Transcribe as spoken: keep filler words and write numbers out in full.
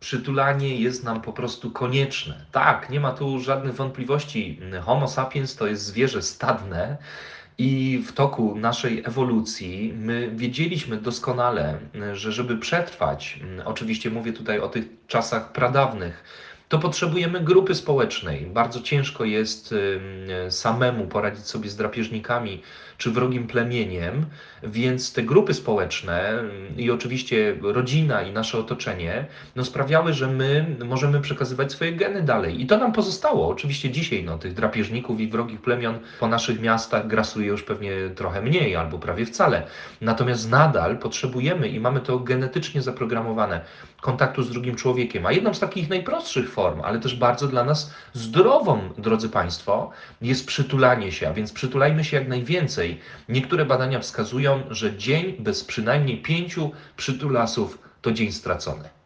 przytulanie jest nam po prostu konieczne. Tak, nie ma tu żadnych wątpliwości. Homo sapiens to jest zwierzę stadne i w toku naszej ewolucji my wiedzieliśmy doskonale, że żeby przetrwać, oczywiście mówię tutaj o tych czasach pradawnych, to potrzebujemy grupy społecznej. Bardzo ciężko jest samemu poradzić sobie z drapieżnikami czy wrogim plemieniem, więc te grupy społeczne i oczywiście rodzina i nasze otoczenie no sprawiały, że my możemy przekazywać swoje geny dalej. I to nam pozostało. Oczywiście dzisiaj no, tych drapieżników i wrogich plemion po naszych miastach grasuje już pewnie trochę mniej albo prawie wcale. Natomiast nadal potrzebujemy i mamy to genetycznie zaprogramowane kontaktu z drugim człowiekiem. A jedną z takich najprostszych form, ale też bardzo dla nas zdrową, drodzy Państwo, jest przytulanie się, a więc przytulajmy się jak najwięcej. Niektóre badania wskazują, że dzień bez przynajmniej pięciu przytulasów to dzień stracony.